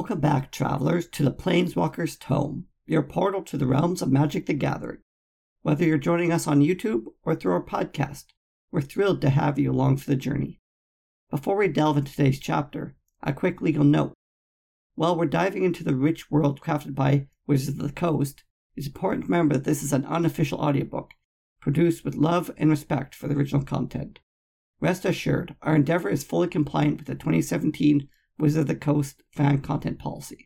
Welcome back, travelers, to the Planeswalker's Tome, your portal to the realms of Magic the Gathering. Whether you're joining us on YouTube or through our podcast, we're thrilled to have you along for the journey. Before we delve into today's chapter, a quick legal note. While we're diving into the rich world crafted by Wizards of the Coast, it's important to remember that this is an unofficial audiobook, produced with love and respect for the original content. Rest assured, our endeavor is fully compliant with the 2017 Wizards of the Coast fan content policy.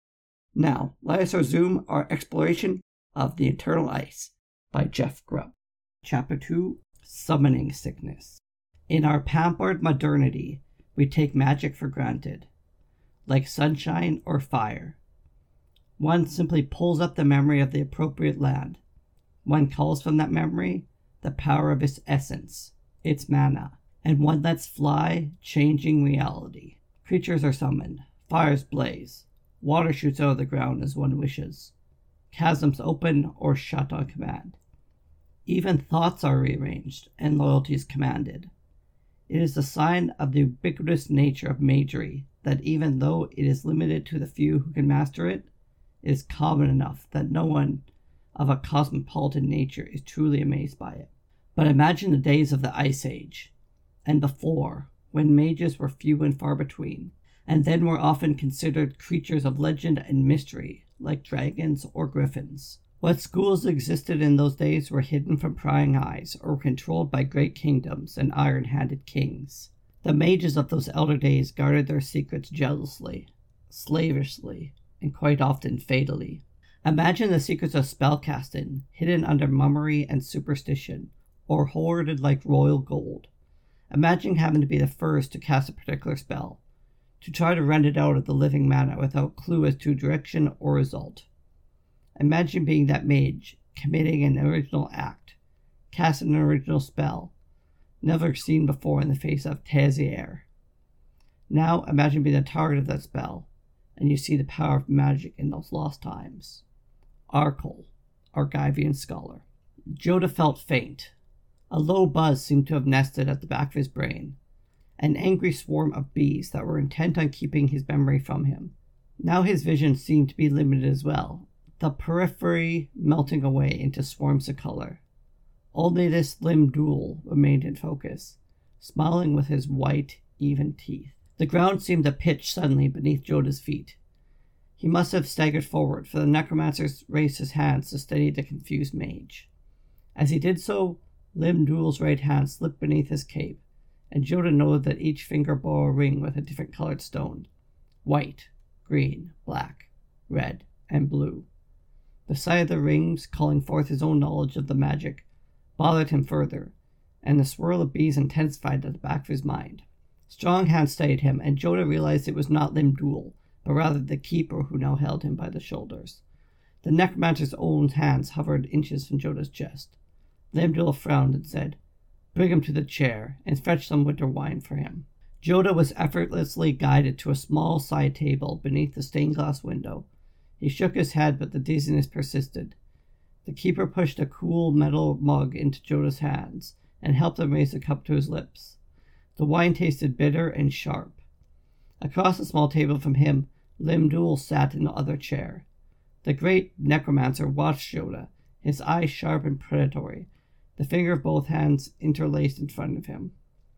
Now, let us resume our exploration of The Eternal Ice by Jeff Grubb. Chapter 2, Summoning Sickness. In our pampered modernity, we take magic for granted, like sunshine or fire. One simply pulls up the memory of the appropriate land. One calls from that memory the power of its essence, its mana, and one lets fly, changing reality. Creatures are summoned, fires blaze, water shoots out of the ground as one wishes, chasms open or shut on command. Even thoughts are rearranged and loyalties commanded. It is a sign of the ubiquitous nature of magery that even though it is limited to the few who can master it, it is common enough that no one of a cosmopolitan nature is truly amazed by it. But imagine the days of the Ice Age, and before, when mages were few and far between, and then were often considered creatures of legend and mystery, like dragons or griffins. What schools existed in those days were hidden from prying eyes, or controlled by great kingdoms and iron-handed kings. The mages of those elder days guarded their secrets jealously, slavishly, and quite often fatally. Imagine the secrets of spellcasting, hidden under mummery and superstition, or hoarded like royal gold. Imagine having to be the first to cast a particular spell, to try to rend it out of the living mana without clue as to direction or result. Imagine being that mage, committing an original act, casting an original spell, never seen before in the face of Tazier. Now imagine being the target of that spell, and you see the power of magic in those lost times. Arkol, Argivian scholar. Jodah felt faint. A low buzz seemed to have nested at the back of his brain, an angry swarm of bees that were intent on keeping his memory from him. Now his vision seemed to be limited as well, the periphery melting away into swarms of color. Only this Lim-Dûl remained in focus, smiling with his white, even teeth. The ground seemed to pitch suddenly beneath Jodah's feet. He must have staggered forward, for the necromancer raised his hands to steady the confused mage. As he did so, Lim-Dûl's right hand slipped beneath his cape, and Jodah noted that each finger bore a ring with a different colored stone: white, green, black, red, and blue. The sight of the rings, calling forth his own knowledge of the magic, bothered him further, and the swirl of bees intensified at the back of his mind. Strong hands steadied him, and Jodah realized it was not Lim-Dûl, but rather the keeper who now held him by the shoulders. The necromancer's own hands hovered inches from Jodah's chest. Lim-Dûl frowned and said, "Bring him to the chair, and fetch some winter wine for him." Jodah was effortlessly guided to a small side table beneath the stained glass window. He shook his head, but the dizziness persisted. The keeper pushed a cool metal mug into Jodah's hands, and helped him raise the cup to his lips. The wine tasted bitter and sharp. Across the small table from him, Lim-Dûl sat in the other chair. The great necromancer watched Jodah, his eyes sharp and predatory, the finger of both hands interlaced in front of him.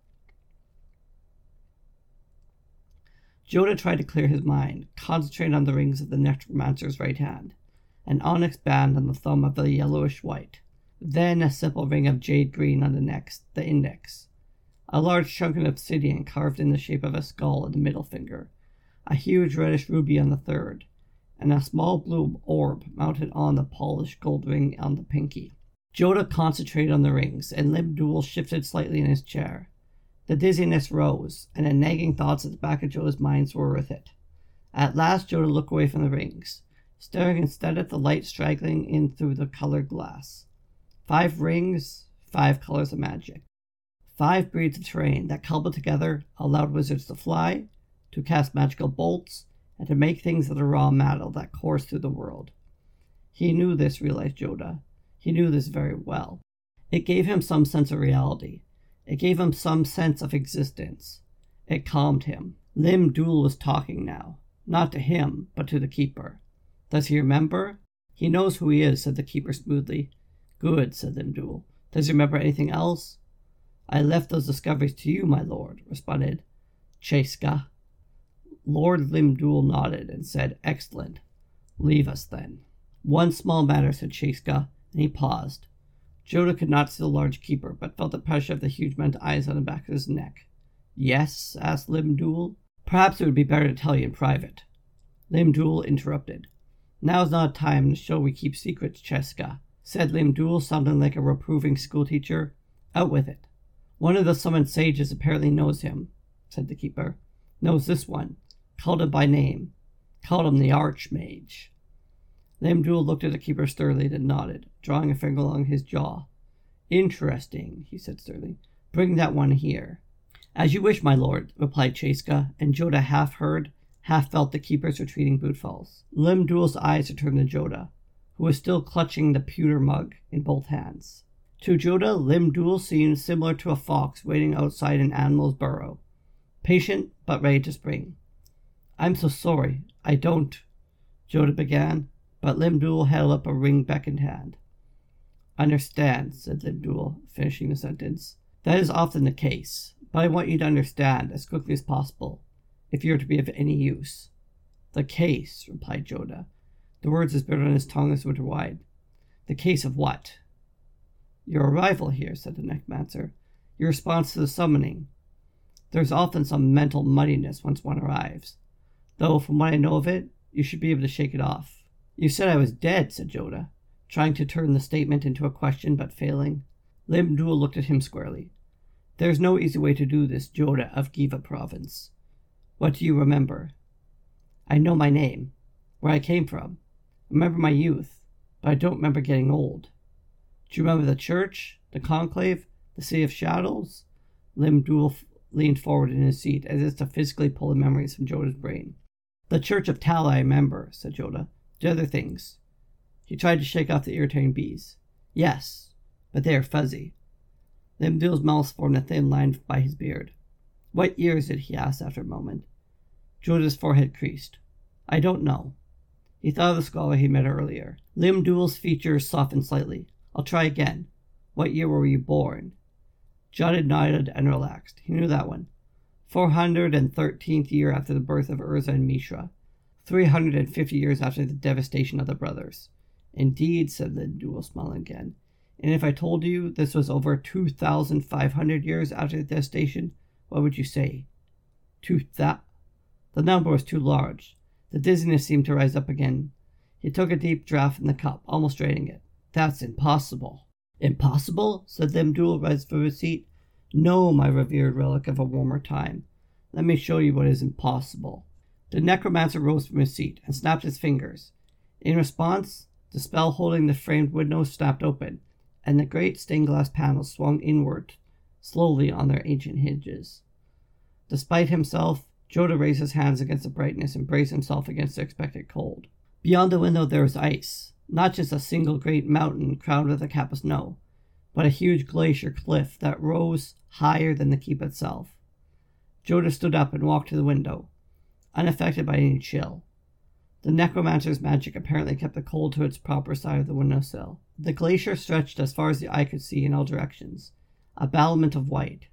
Jodah tried to clear his mind, concentrating on the rings of the necromancer's right hand, an onyx band on the thumb of the yellowish white, then a simple ring of jade green on the next, the index, a large chunk of obsidian carved in the shape of a skull on the middle finger, a huge reddish ruby on the third, and a small blue orb mounted on the polished gold ring on the pinky. Jodah concentrated on the rings, and Lim-Dûl shifted slightly in his chair. The dizziness rose, and the nagging thoughts at the back of Jodah's mind were with it. At last Jodah looked away from the rings, staring instead at the light straggling in through the colored glass. 5 rings, 5 colors of magic. 5 breeds of terrain that, coupled together, allowed wizards to fly, to cast magical bolts, and to make things of the raw metal that coursed through the world. He knew this, realized Jodah. He knew this very well. It gave him some sense of reality. It gave him some sense of existence. It calmed him. Lim-Dûl was talking now, Not to him, but to the keeper. Does he remember? He knows who he is, said the keeper smoothly. Good, said Lim-Dul. Does he remember anything else? I left those discoveries to you, my lord, responded Chaska. Lord Lim-Dul nodded and said, Excellent. Leave us, then. One small matter, said Chaska, and he paused. Joda could not see the large keeper, but felt the pressure of the huge man's eyes on the back of his neck. Yes? Asked Lim-Dul. Perhaps it would be better to tell you in private. Lim-Dul interrupted. Now is not a time to show we keep secrets, Chaska, said Lim-Dul, sounding like a reproving schoolteacher. Out with it. One of the summoned sages apparently knows him, said the keeper. Knows this one. Called him by name. Called him the Archmage. Lim-Dul looked at the keeper sternly, then nodded, drawing a finger along his jaw. Interesting, he said sternly. Bring that one here. As you wish, my lord, replied Chaska, and Joda half heard, half felt the keeper's retreating bootfalls. Lim-Dul's eyes returned to Joda, who was still clutching the pewter mug in both hands. To Joda, Lim-Dul seemed similar to a fox waiting outside an animal's burrow, patient but ready to spring. I'm so sorry, I don't, Joda began, but Lim-Dul held up a ring-beckoned hand. Understand, said Lim-Dul, finishing the sentence. That is often the case, but I want you to understand as quickly as possible, if you are to be of any use. The case, replied Joda, the words as bitter on his tongue as winter wide. The case of what? Your arrival here, said the necromancer. Your response to the summoning. There's often some mental muddiness once one arrives, though from what I know of it, you should be able to shake it off. You said I was dead, said Joda, trying to turn the statement into a question but failing. Lim-Dul looked at him squarely. There's no easy way to do this, Joda of Giva province. What do you remember? I know my name, where I came from. I remember my youth, but I don't remember getting old. Do you remember the church, the conclave, the City of Shadows? Lim-Dul leaned forward in his seat as if to physically pull the memories from Joda's brain. The Church of Tala I remember, said Joda. The other things. He tried to shake off the irritating bees. Yes, but they are fuzzy. Lim-Dul's mouth formed a thin line by his beard. What year is it? He asked after a moment. Joda's forehead creased. I don't know. He thought of the scholar he met earlier. Lim-Dul's features softened slightly. I'll try again. What year were you born? Joda nodded and relaxed. He knew that one. 413th year after the birth of Urza and Mishra. 350 years after the devastation of the brothers. Indeed, said Lim-Dul, smiling again. And if I told you this was over 2,500 years after the devastation, what would you say? The number was too large. The dizziness seemed to rise up again. He took a deep draught from the cup, almost draining it. That's impossible. Impossible? Said Lim-Dul, rising from his seat. No, my revered relic of a warmer time. Let me show you what is impossible. The necromancer rose from his seat and snapped his fingers. In response, the spell holding the framed window snapped open, and the great stained glass panels swung inward, slowly on their ancient hinges. Despite himself, Joda raised his hands against the brightness and braced himself against the expected cold. Beyond the window there was ice, not just a single great mountain crowned with a cap of snow, but a huge glacier cliff that rose higher than the keep itself. Joda stood up and walked to the window, unaffected by any chill. The necromancer's magic apparently kept the cold to its proper side of the windowsill. The glacier stretched as far as the eye could see in all directions, a battlement of white.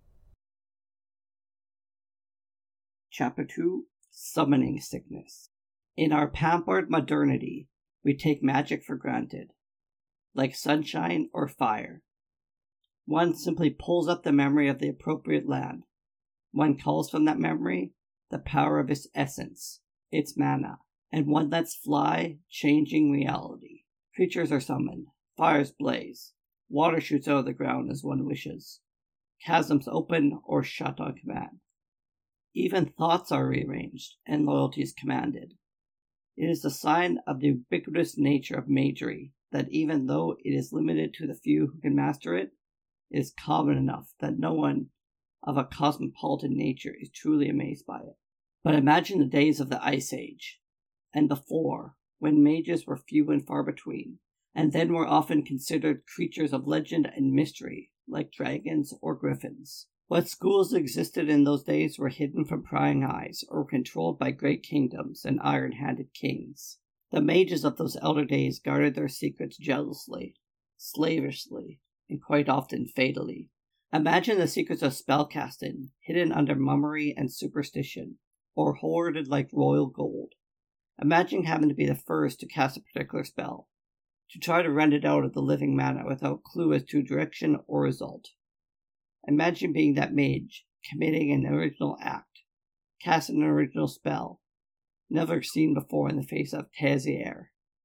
Chapter 2. Summoning Sickness. In our pampered modernity, we take magic for granted, like sunshine or fire. One simply pulls up the memory of the appropriate land. One calls from that memory the power of its essence, its mana, and one lets fly, changing reality. Creatures are summoned, fires blaze, water shoots out of the ground as one wishes, chasms open or shut on command. Even thoughts are rearranged, and loyalties commanded. It is a sign of the ubiquitous nature of magery that even though it is limited to the few who can master it, it is common enough that no one of a cosmopolitan nature is truly amazed by it. But imagine the days of the Ice Age, and before, when mages were few and far between, and then were often considered creatures of legend and mystery, like dragons or griffins. What schools existed in those days were hidden from prying eyes, or controlled by great kingdoms and iron-handed kings. The mages of those elder days guarded their secrets jealously, slavishly, and quite often fatally. Imagine the secrets of spellcasting, hidden under mummery and superstition, or hoarded like royal gold. Imagine having to be the first to cast a particular spell, to try to rend it out of the living mana without clue as to direction or result. Imagine being that mage, committing an original act, casting an original spell, never seen before in the face of Tazier.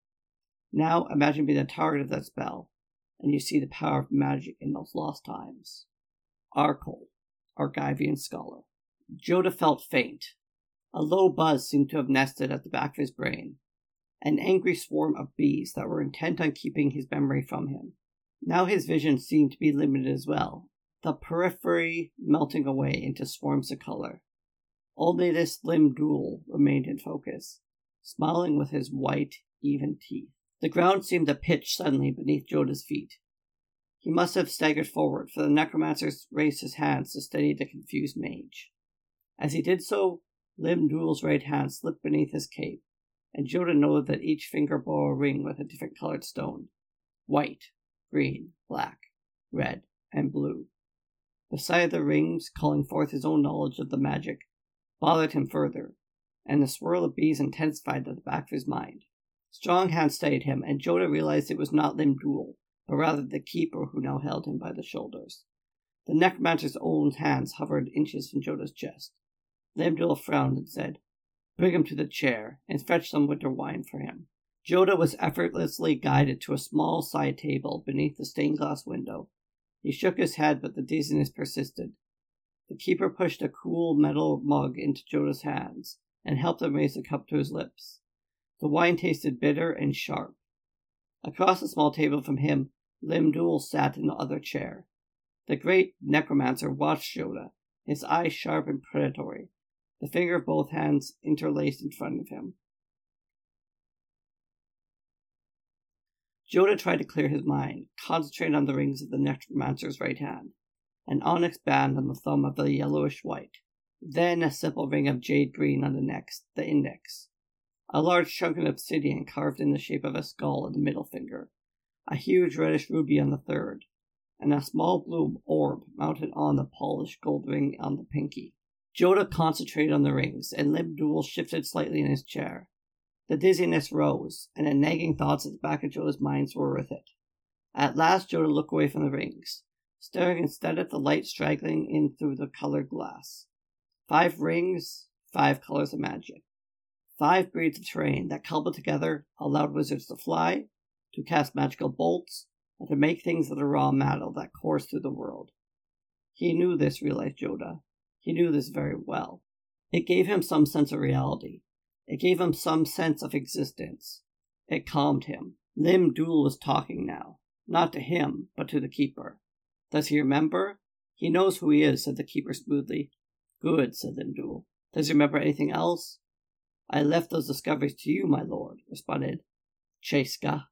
Now imagine being the target of that spell, and you see the power of magic in those lost times. Arkol, Argivian scholar. Joda felt faint. A low buzz seemed to have nested at the back of his brain, an angry swarm of bees that were intent on keeping his memory from him. Now his vision seemed to be limited as well, the periphery melting away into swarms of color. Only this Lim-Dûl remained in focus, smiling with his white, even teeth. The ground seemed to pitch suddenly beneath Joda's feet. He must have staggered forward, for the necromancer raised his hands to steady the confused mage. As he did so, Lim-Dûl's right hand slipped beneath his cape, and Joda noted that each finger bore a ring with a different colored stone: white, green, black, red, and blue. The sight of the rings, calling forth his own knowledge of the magic, bothered him further, and the swirl of bees intensified at the back of his mind. Strong hands steadied him, and Joda realized it was not Lim-Dûl, but rather the keeper who now held him by the shoulders. The necromancer's own hands hovered inches from Joda's chest. Lim-Dûl frowned and said, "Bring him to the chair, and fetch some winter wine for him." Joda was effortlessly guided to a small side table beneath the stained glass window. He shook his head, but the dizziness persisted. The keeper pushed a cool metal mug into Joda's hands, and helped him raise the cup to his lips. The wine tasted bitter and sharp. Across the small table from him, Lim-Dûl sat in the other chair. The great necromancer watched Joda, his eyes sharp and predatory, the finger of both hands interlaced in front of him. Joda tried to clear his mind, concentrating on the rings of the necromancer's right hand, an onyx band on the thumb of the yellowish white, then a simple ring of jade green on the next, the index, a large chunk of obsidian carved in the shape of a skull on the middle finger, a huge reddish ruby on the third, and a small blue orb mounted on the polished gold ring on the pinky. Joda concentrated on the rings, and Lim-Dûl shifted slightly in his chair. The dizziness rose, and the nagging thoughts at the back of Joda's mind were with it. At last Joda looked away from the rings, staring instead at the light straggling in through the colored glass. 5 rings, 5 colors of magic. 5 breeds of terrain that, coupled together, allowed wizards to fly, to cast magical bolts, and to make things of the raw metal that coursed through the world. He knew this, realized Joda. He knew this very well. It gave him some sense of reality. It gave him some sense of existence. It calmed him. Lim-Dûl was talking now, not to him, but to the keeper. Does he remember? He knows who he is, said the keeper smoothly. Good, said Lim-Dûl. Does he remember anything else? I left those discoveries to you, my lord, responded Chayska.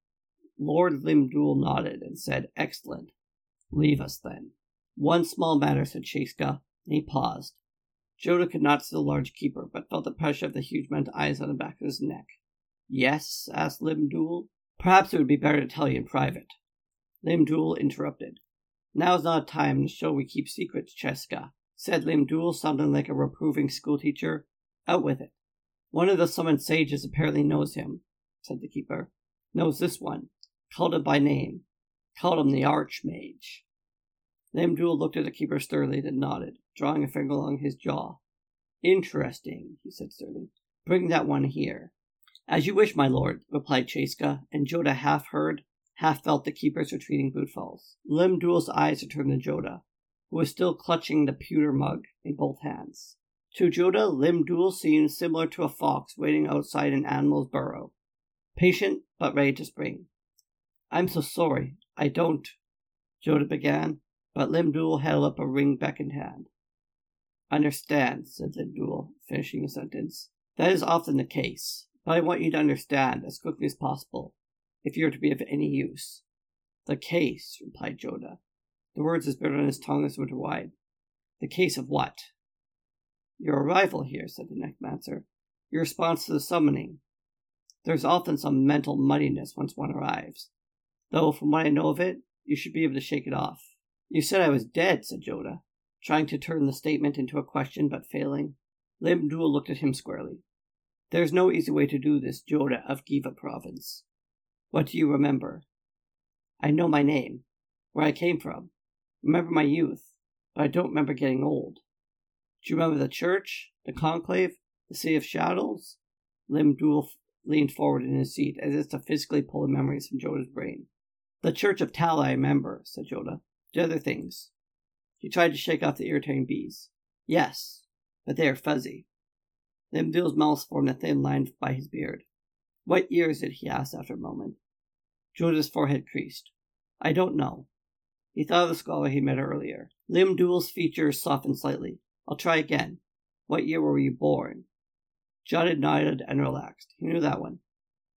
Lord Lim-Dûl nodded and said, Excellent. Leave us, then. One small matter, said Chayska, and he paused. Joda could not see the large keeper, but felt the pressure of the huge man's eyes on the back of his neck. Yes? Asked Lim-Dûl. Perhaps it would be better to tell you in private. Lim-Dûl interrupted. Now is not a time to show we keep secrets, Chayska, said Lim-Dûl, sounding like a reproving schoolteacher. Out with it. One of the summoned sages apparently knows him, said the keeper. Knows this one. Called him by name. Called him the Archmage. Lim-Dûl looked at the keeper sternly, then nodded, drawing a finger along his jaw. Interesting, he said sternly. Bring that one here. As you wish, my lord, replied Chayska, and Joda half heard, half felt the keeper's retreating bootfalls. Lim-Dûl's eyes returned to Joda, who was still clutching the pewter mug in both hands. To Joda, Lim-Dûl seemed similar to a fox waiting outside an animal's burrow, patient but ready to spring. I'm so sorry, I don't, Joda began, but Lim-Dûl held up a ring-beckoned hand. Understand, said Lim-Dûl, finishing the sentence. That is often the case, but I want you to understand as quickly as possible, if you are to be of any use. The case, replied Joda, the words as bitter on his tongue as winter wide. The case of what? Your arrival here, said the necromancer. Your response to the summoning. There's often some mental muddiness once one arrives. Though, from what I know of it, you should be able to shake it off. You said I was dead, said Joda, trying to turn the statement into a question but failing. Lim-Dul looked at him squarely. There's no easy way to do this, Joda of Giva province. What do you remember? I know my name, where I came from, remember my youth, but I don't remember getting old. Do you remember the church, the conclave, the City of Shadows? Lim-Dul leaned forward in his seat as if to physically pull the memories from Joda's brain. The Church of Tal I remember, said Joda. The other things. He tried to shake off the irritating bees. Yes, but they are fuzzy. Lim-Dul's mouth formed a thin line by his beard. What year is it? He asked after a moment. Joda's forehead creased. I don't know. He thought of the scholar he met earlier. Lim-Dul's features softened slightly. I'll try again. What year were you born? Joda nodded and relaxed. He knew that one.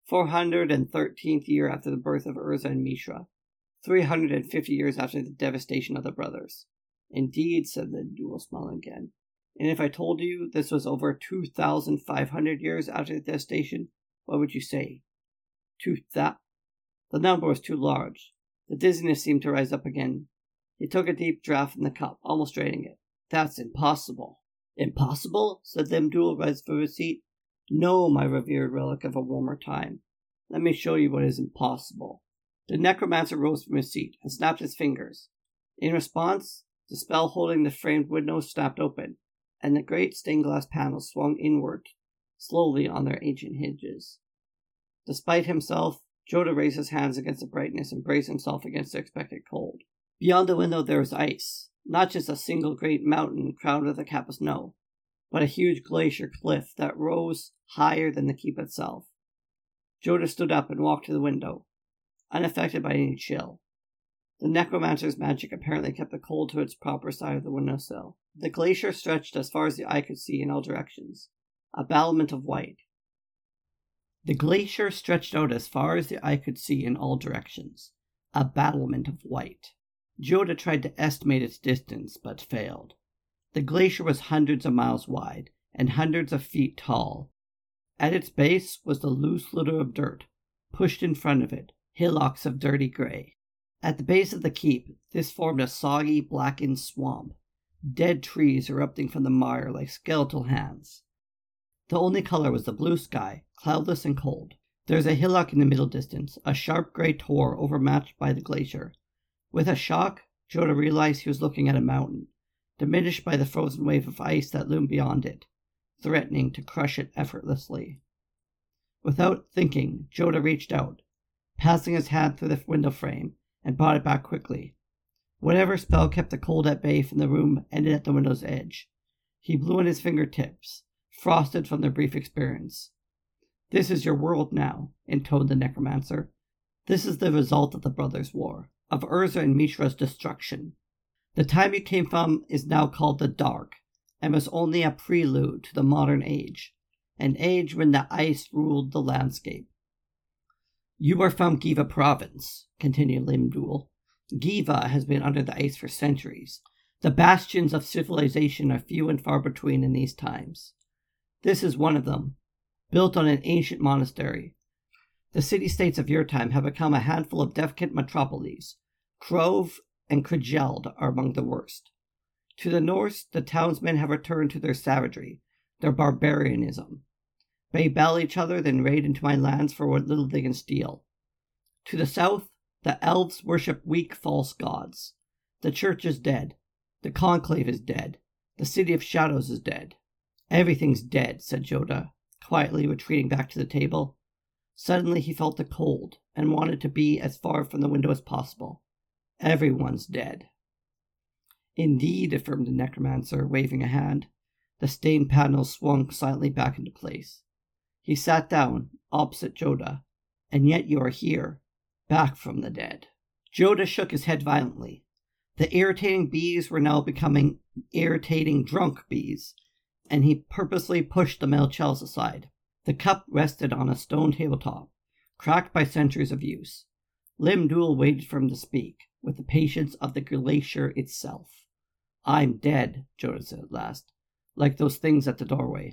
413th year after the birth of Urza and Mishra. 350 years after the devastation of the brothers. Indeed, said Lim-Dul, smiling again. And if I told you this was over 2,500 years after the devastation, what would you say? 2,000? The number was too large. The dizziness seemed to rise up again. He took a deep draught from the cup, almost draining it. That's impossible. Impossible? Said Lim-Dul, rising from his seat. No, my revered relic of a warmer time. Let me show you what is impossible. The necromancer rose from his seat and snapped his fingers. In response, the spell holding the framed window snapped open, and the great stained glass panels swung inward, slowly on their ancient hinges. Despite himself, Joda raised his hands against the brightness and braced himself against the expected cold. Beyond the window there was ice, not just a single great mountain crowned with a cap of snow, but a huge glacier cliff that rose higher than the keep itself. Joda stood up and walked to the window, unaffected by any chill. The necromancer's magic apparently kept the cold to its proper side of the windowsill. The glacier stretched as far as the eye could see in all directions, a battlement of white. The glacier stretched out as far as the eye could see in all directions, a battlement of white. Joda tried to estimate its distance, but failed. The glacier was hundreds of miles wide and hundreds of feet tall. At its base was the loose litter of dirt, pushed in front of it, hillocks of dirty gray. At the base of the keep, this formed a soggy, blackened swamp, dead trees erupting from the mire like skeletal hands. The only color was the blue sky, cloudless and cold. There was a hillock in the middle distance, a sharp gray tor overmatched by the glacier. With a shock, Joda realized he was looking at a mountain, diminished by the frozen wave of ice that loomed beyond it, threatening to crush it effortlessly. Without thinking, Joda reached out, passing his hand through the window frame, and brought it back quickly. Whatever spell kept the cold at bay from the room ended at the window's edge. He blew on his fingertips, frosted from their brief experience. This is your world now, intoned the necromancer. This is the result of the brothers' war, of Urza and Mishra's destruction. The time you came from is now called the Dark, and was only a prelude to the modern age, an age when the ice ruled the landscape. You are from Giva province, continued Lim-Dul. Giva has been under the ice for centuries. The bastions of civilization are few and far between in these times. This is one of them, built on an ancient monastery. The city-states of your time have become a handful of decadent metropolises. Krov and Krigeld are among the worst. To the north, the townsmen have returned to their savagery, their barbarianism. They battle each other, then raid into my lands for what little they can steal. To the south, the elves worship weak, false gods. The church is dead. The conclave is dead. The City of Shadows is dead. Everything's dead, said Joda, quietly retreating back to the table. Suddenly he felt the cold, and wanted to be as far from the window as possible. Everyone's dead. Indeed, affirmed the necromancer, waving a hand. The stained panels swung silently back into place. He sat down, opposite Joda. And yet you are here, back from the dead. Joda shook his head violently. The irritating bees were now becoming irritating drunk bees, and he purposely pushed the metal chalice aside. The cup rested on a stone tabletop, cracked by centuries of use. Lim-Dul waited for him to speak, with the patience of the glacier itself. I'm dead, Joda said at last, like those things at the doorway.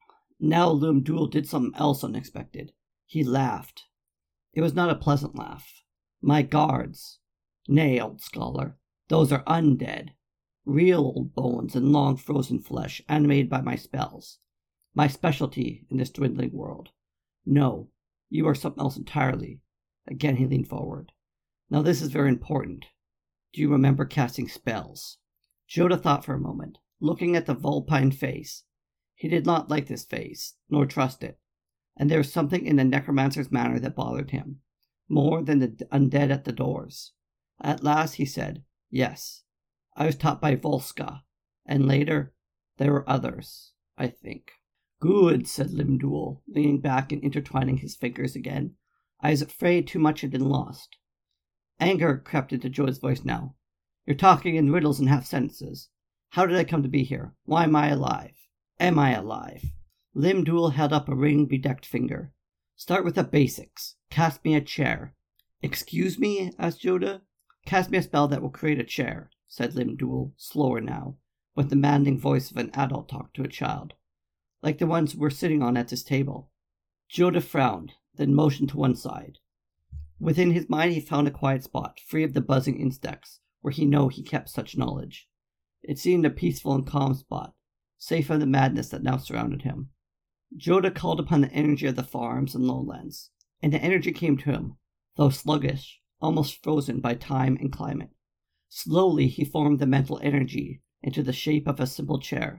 Now Lim Dul did something else unexpected. He laughed. It was not a pleasant laugh. My guards. Nay, old scholar, those are undead. Real old bones and long frozen flesh animated by my spells. My specialty in this dwindling world. No, you are something else entirely. Again he leaned forward. Now this is very important. Do you remember casting spells? Joda thought for a moment, looking at the vulpine face. He did not like this face, nor trust it, and there was something in the necromancer's manner that bothered him, more than the undead at the doors. At last he said, yes, I was taught by Volska, and later there were others, I think. Good, said Lim Dul, leaning back and intertwining his fingers again. I was afraid too much had been lost. Anger crept into Joda's voice now. You're talking in riddles and half sentences. How did I come to be here? Why am I alive? Am I alive? Lim Dul held up a ring-bedecked finger. Start with the basics. Cast me a chair. Excuse me? Asked Joda. Cast me a spell that will create a chair, said Lim Dul, slower now, with the demanding voice of an adult talk to a child, like the ones we're sitting on at this table. Joda frowned, then motioned to one side. Within his mind he found a quiet spot, free of the buzzing insects, where he kept such knowledge. It seemed a peaceful and calm spot, safe from the madness that now surrounded him. Joda called upon the energy of the farms and lowlands, and the energy came to him, though sluggish, almost frozen by time and climate. Slowly he formed the mental energy into the shape of a simple chair,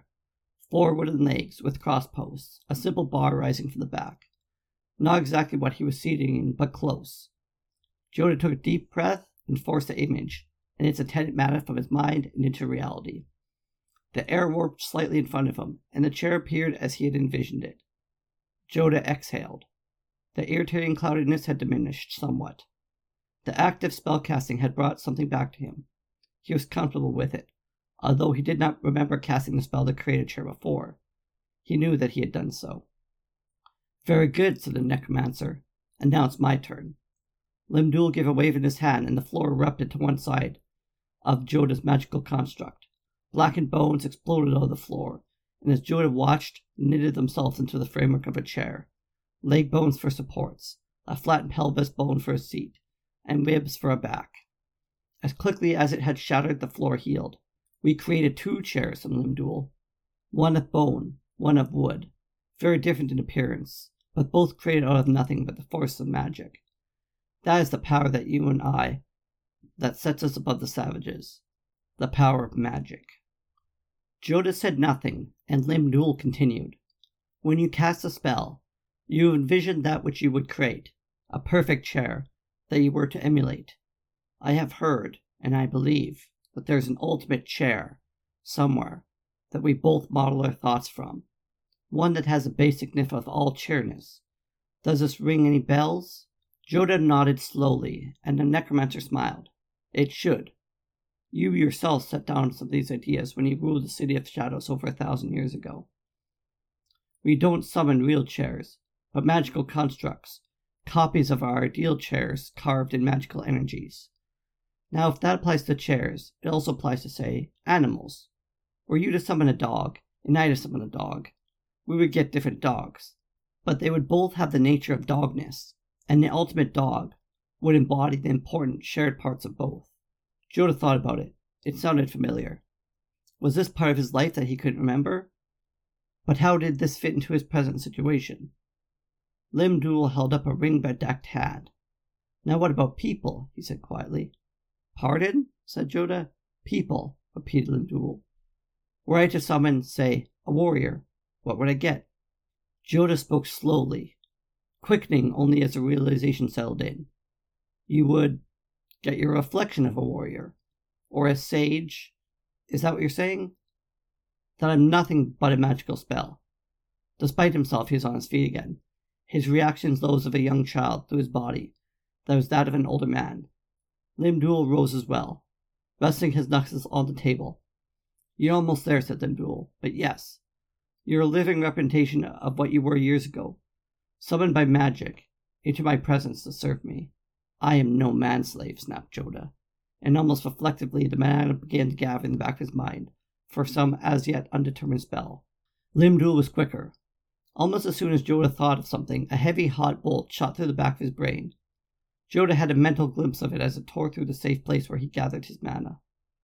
4 wooden legs with cross posts, a simple bar rising from the back. Not exactly what he was sitting in, but close. Joda took a deep breath and forced the image and its attendant matter from his mind and into reality. The air warped slightly in front of him, and the chair appeared as he had envisioned it. Joda exhaled. The irritating cloudiness had diminished somewhat. The act of spellcasting had brought something back to him. He was comfortable with it, although he did not remember casting the spell to create a chair before. He knew that he had done so. Very good, said the necromancer, and now it's my turn. Lim Dul gave a wave in his hand, and the floor erupted to one side of Joda's magical construct. Blackened bones exploded out of the floor, and as Joda watched, knitted themselves into the framework of a chair. Leg bones for supports, a flattened pelvis bone for a seat, and ribs for a back. As quickly as it had shattered, the floor healed. We created 2 chairs, said Lim Dul. One of bone, one of wood, very different in appearance, but both created out of nothing but the force of magic. That is the power that you and I, that sets us above the savages. The power of magic. Joda said nothing, and Lim Dul continued. When you cast a spell, you envisioned that which you would create, a perfect chair that you were to emulate. I have heard, and I believe, that there's an ultimate chair, somewhere, that we both model our thoughts from. One that has a basicness of all chairness. Does this ring any bells? Joda nodded slowly, and the necromancer smiled. It should. You yourself set down some of these ideas when you ruled the City of Shadows over 1,000 years ago. We don't summon real chairs, but magical constructs, copies of our ideal chairs carved in magical energies. Now, if that applies to chairs, it also applies to, say, animals. Were you to summon a dog, and I to summon a dog, we would get different dogs, but they would both have the nature of dogness, and the ultimate dog would embody the important shared parts of both. Joda thought about it. It sounded familiar. Was this part of his life that he couldn't remember? But how did this fit into his present situation? Lim Dul held up a ring-bedecked hand. Now what about people? He said quietly. Pardon? Said Joda. People, repeated Lim Dul. Were I to summon, say, a warrior, what would I get? Joda spoke slowly, quickening only as the realization settled in. You would get your reflection of a warrior, or a sage. Is that what you're saying? That I'm nothing but a magical spell. Despite himself, he was on his feet again, his reactions those of a young child through his body that was that of an older man. Lim Dul rose as well, resting his knuckles on the table. You're almost there, said Lim Dul, but yes, you're a living representation of what you were years ago, summoned by magic into my presence to serve me. I am no manslave, snapped Joda, and almost reflectively the man began to gather in the back of his mind for some as yet undetermined spell. Lim-Dul was quicker. Almost as soon as Joda thought of something, a heavy, hot bolt shot through the back of his brain. Joda had a mental glimpse of it as it tore through the safe place where he gathered his mana.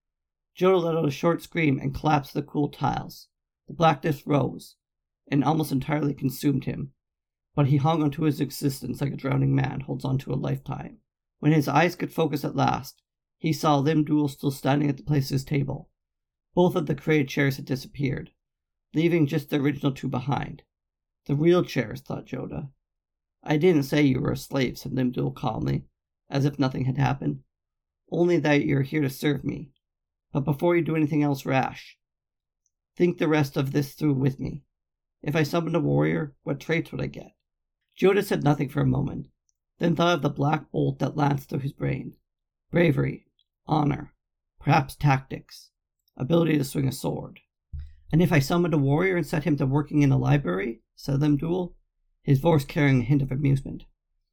Joda let out a short scream and collapsed to the cool tiles. The blackness rose, and almost entirely consumed him, but he hung onto his existence like a drowning man holds onto a lifetime. When his eyes could focus at last, he saw Lim-Dul still standing at the place of his table. Both of the created chairs had disappeared, leaving just the original two behind. The real chairs, thought Joda. I didn't say you were a slave, said Lim-Dul calmly, as if nothing had happened. Only that you're here to serve me. But before you do anything else rash, think the rest of this through with me. If I summoned a warrior, what traits would I get? Joda said nothing for a moment, then thought of the black bolt that lanced through his brain. Bravery, honor, perhaps tactics, ability to swing a sword. And if I summoned a warrior and set him to working in a library, said Lim-Dul, his voice carrying a hint of amusement.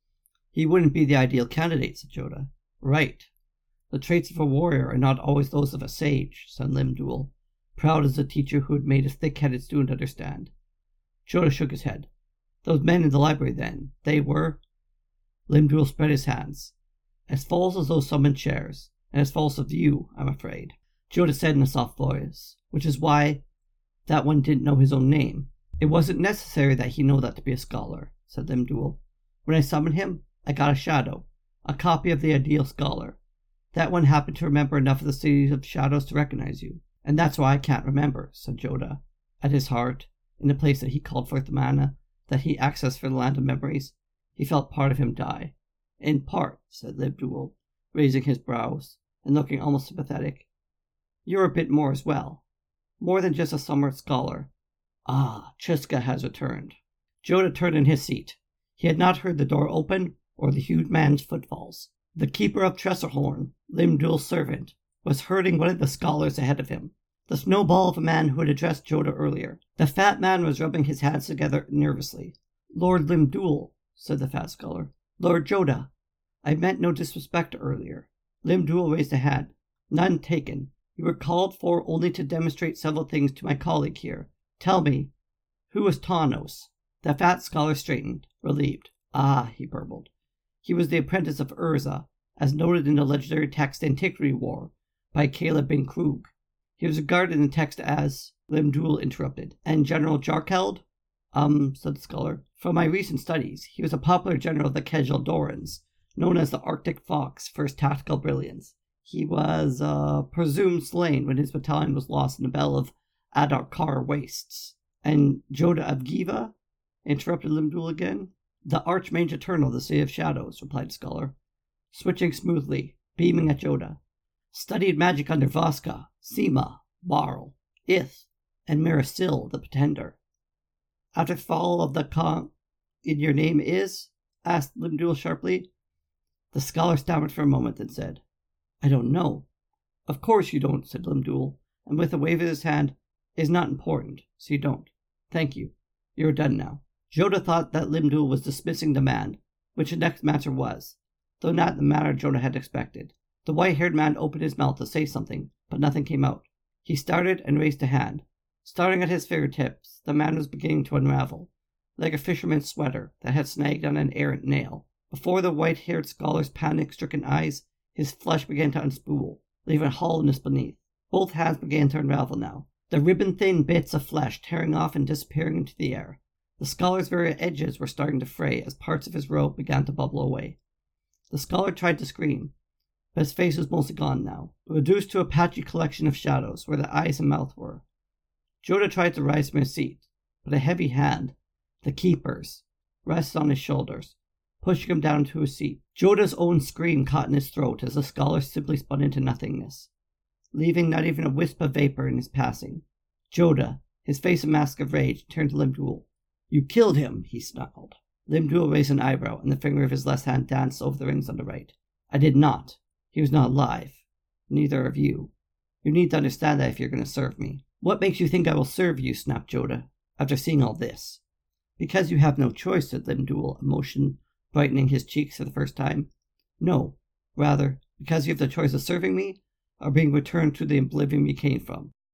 He wouldn't be the ideal candidate, said Joda. Right. The traits of a warrior are not always those of a sage, said Lim-Dul, proud as a teacher who had made a thick-headed student understand. Joda shook his head. Those men in the library, then, they were... Lim-Dul spread his hands. As false as those summoned chairs, and as false as you, I'm afraid. Joda said in a soft voice, which is why that one didn't know his own name. It wasn't necessary that he know that to be a scholar, said Lim-Dul. When I summoned him, I got a shadow, a copy of the ideal scholar. That one happened to remember enough of the cities of shadows to recognize you. And that's why I can't remember, said Joda. At his heart, in the place that he called forth the mana, that he accessed for the land of memories, he felt part of him die. In part, said Lim-Dul, raising his brows and looking almost sympathetic. You're a bit more as well. More than just a summer scholar. Ah, Chiska has returned. Joda turned in his seat. He had not heard the door open or the huge man's footfalls. The keeper of Tressorhorn, Lim-Dul's servant, was herding one of the scholars ahead of him, the snowball of a man who had addressed Joda earlier. The fat man was rubbing his hands together nervously. Lord Lim-Dul, said the fat scholar. Lord Joda, I meant no disrespect earlier. Lim-Dul raised a hand. None taken. You were called for only to demonstrate several things to my colleague here. Tell me, who was Tawnos? The fat scholar straightened, relieved. Ah, he burbled. He was the apprentice of Urza, as noted in the legendary text Antiquity War by Caleb bin Krug. He was regarded in the text as... Lim-Dul interrupted. And General Jarkeld? Said the scholar. From my recent studies, he was a popular general of the Kjeldorans, known as the Arctic Fox for his tactical brilliance. He was, presumed slain when his battalion was lost in the Battle of Adarkar Wastes. And Joda of Giva? Interrupted Lim-Dul again. The Archmage Eternal of the City of Shadows, replied the scholar, switching smoothly, beaming at Joda. Studied magic under Vaska, Sima, Barl, Ith, and Mirasil the Pretender. After the fall of the Khan, in your name is? Asked Lim-Dul sharply. The scholar stammered for a moment, then said, I don't know. Of course you don't, said Lim-Dul, and with a wave of his hand, It is not important, so you don't. Thank you. You're done now. Joda thought that Lim-Dul was dismissing the man, which the next matter was, though not in the manner Joda had expected. The white-haired man opened his mouth to say something, but nothing came out. He started and raised a hand. Starting at his fingertips, the man was beginning to unravel, like a fisherman's sweater that had snagged on an errant nail. Before the white-haired scholar's panic-stricken eyes, his flesh began to unspool, leaving hollowness beneath. Both hands began to unravel now, the ribbon-thin bits of flesh tearing off and disappearing into the air. The scholar's very edges were starting to fray as parts of his robe began to bubble away. The scholar tried to scream, but his face was mostly gone now, reduced to a patchy collection of shadows where the eyes and mouth were. Joda tried to rise from his seat, but a heavy hand, the keeper's, rested on his shoulders, pushing him down to his seat. Joda's own scream caught in his throat as the scholar simply spun into nothingness, leaving not even a wisp of vapor in his passing. Joda, his face a mask of rage, turned to Lim-Dul. You killed him, he snarled. Lim-Dul raised an eyebrow, and the finger of his left hand danced over the rings on the right. I did not. He was not alive. Neither of you. You need to understand that if you're going to serve me. What makes you think I will serve you, snapped Joda, after seeing all this? Because you have no choice, said Lim-Dul, emotion brightening his cheeks for the first time. No, rather, because you have the choice of serving me, or being returned to the oblivion you came from.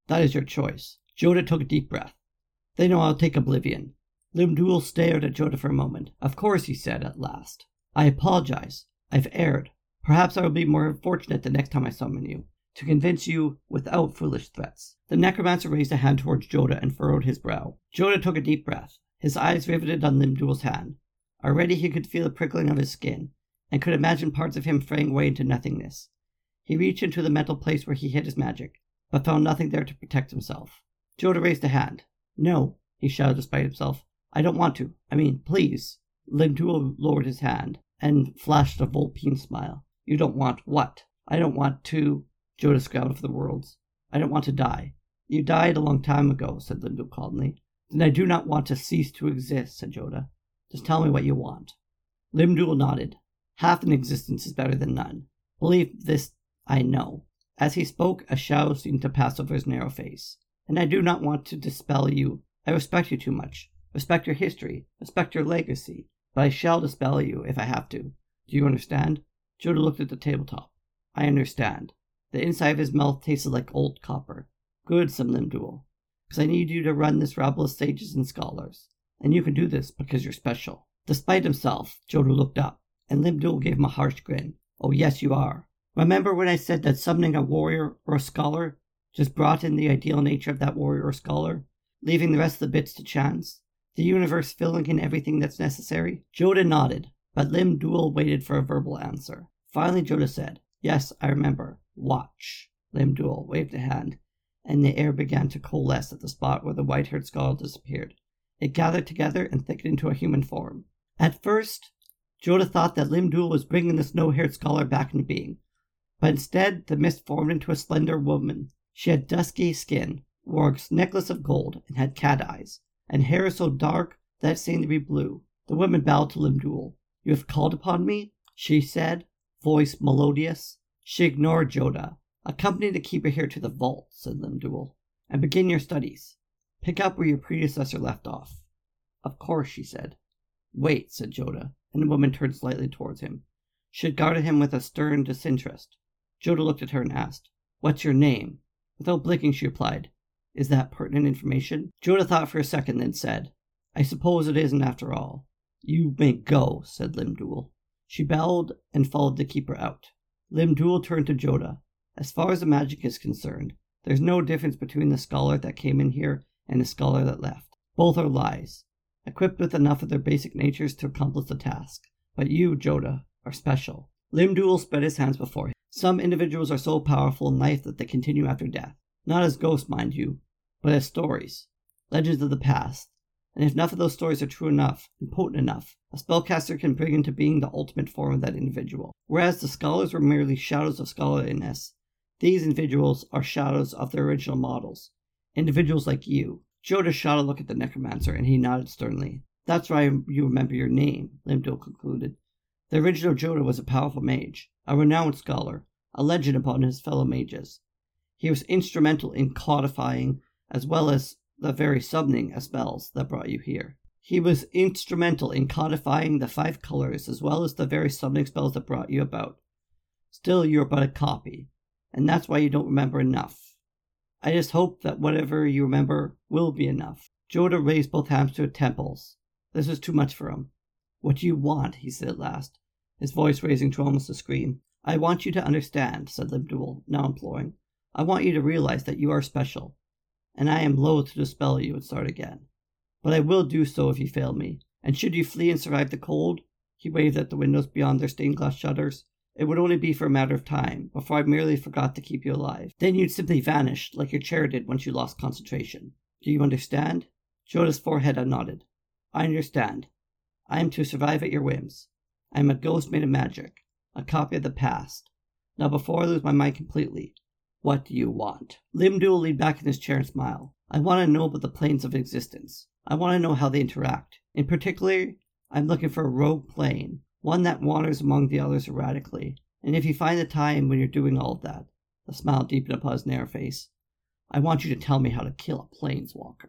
That is your choice. Jodah took a deep breath. Then I'll take Oblivion. Lim-Dul stared at Jodah for a moment. Of course, he said at last. I apologize. I've erred. Perhaps I will be more fortunate the next time I summon you, to convince you without foolish threats. The necromancer raised a hand towards Jodah and furrowed his brow. Jodah took a deep breath. His eyes riveted on Lim-Dul's hand. Already he could feel the prickling of his skin, and could imagine parts of him fraying away into nothingness. He reached into the metal place where he hid his magic, but found nothing there to protect himself. Jodah raised a hand. No, he shouted despite himself. I don't want to. Please. Lim-Dul lowered his hand and flashed a Vulpine smile. You don't want what? I don't want to... Jodah scowled for the words. I don't want to die. You died a long time ago, said Lim-Dul calmly. Then I do not want to cease to exist, said Jodah. Just tell me what you want. Lim-Dul nodded. Half an existence is better than none. Believe this, I know. As he spoke, a shadow seemed to pass over his narrow face. And I do not want to dispel you. I respect you too much. Respect your history. Respect your legacy. But I shall dispel you if I have to. Do you understand? Jodah looked at the tabletop. I understand. The inside of his mouth tasted like old copper. Good, said Lim-Dul. Because I need you to run this rabble of sages and scholars. And you can do this because you're special. Despite himself, Jodah looked up, and Lim-Dul gave him a harsh grin. Oh yes, you are. Remember when I said that summoning a warrior or a scholar just brought in the ideal nature of that warrior or scholar, leaving the rest of the bits to chance? The universe filling in everything that's necessary? Jodah nodded, but Lim-Dul waited for a verbal answer. Finally, Jodah said, Yes, I remember. Watch. Lim-Dul waved a hand, and the air began to coalesce at the spot where the white-haired scholar disappeared. It gathered together and thickened into a human form. At first, Jodah thought that Lim-Dul was bringing the snow-haired scholar back into being, but instead the mist formed into a slender woman. She had dusky skin, wore a necklace of gold, and had cat eyes, and hair so dark that it seemed to be blue. The woman bowed to Lim-Dul. You have called upon me? She said, voice melodious. She ignored Jodah. Accompany the keeper here to the vault, said Lim-Dul, and begin your studies. Pick up where your predecessor left off. Of course, she said. Wait, said Jodah, and the woman turned slightly towards him. She regarded him with a stern disinterest. Jodah looked at her and asked, What's your name? Without blinking, she replied, Is that pertinent information? Jodah thought for a second, then said, I suppose it isn't after all. You may go, said Lim-Dul. She bowed and followed the keeper out. Lim-Dul turned to Jodah. As far as the magic is concerned, there's no difference between the scholar that came in here and the scholar that left. Both are lies, equipped with enough of their basic natures to accomplish the task. But you, Jodah, are special. Lim-Dul spread his hands before him. Some individuals are so powerful in life that they continue after death. Not as ghosts, mind you, but as stories. Legends of the past. And if enough of those stories are true enough and potent enough, a spellcaster can bring into being the ultimate form of that individual. Whereas the scholars were merely shadows of scholarliness, these individuals are shadows of their original models. Individuals like you. Jodah shot a look at the necromancer, and he nodded sternly. That's why you remember your name, Lim-Dul concluded. The original Jodah was a powerful mage, a renowned scholar, a legend upon his fellow mages. He was instrumental in codifying, as well as the very summoning of spells that brought you here. He was instrumental in codifying the 5 colors, as well as the very summoning spells that brought you about. Still, you are but a copy, and that's why you don't remember enough. I just hope that whatever you remember will be enough. Jodah raised both hands to his temples. This was too much for him. What do you want? He said at last, his voice raising to almost a scream. I want you to understand, said Lim-Dul, now imploring. I want you to realize that you are special, and I am loath to dispel you and start again. But I will do so if you fail me, and should you flee and survive the cold, he waved at the windows beyond their stained glass shutters, it would only be for a matter of time, before I merely forgot to keep you alive. Then you'd simply vanish, like your chair did once you lost concentration. Do you understand? Jodah's forehead nodded. I understand. I am to survive at your whims. I am a ghost made of magic, a copy of the past. Now before I lose my mind completely, what do you want? Lim-Dul leaned back in his chair and smiled. I want to know about the planes of existence. I want to know how they interact. In particular, I'm looking for a rogue plane, one that wanders among the others erratically. And if you find the time when you're doing all of that, the smile deepened upon his narrow face, I want you to tell me how to kill a planeswalker.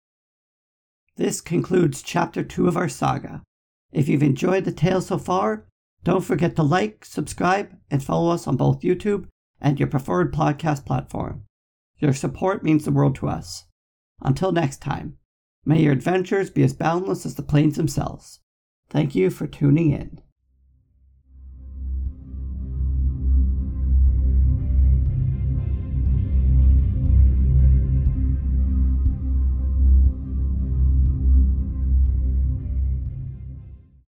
This concludes Chapter 2 of our saga. If you've enjoyed the tale so far, don't forget to like, subscribe, and follow us on both YouTube and your preferred podcast platform. Your support means the world to us. Until next time, may your adventures be as boundless as the plains themselves. Thank you for tuning in.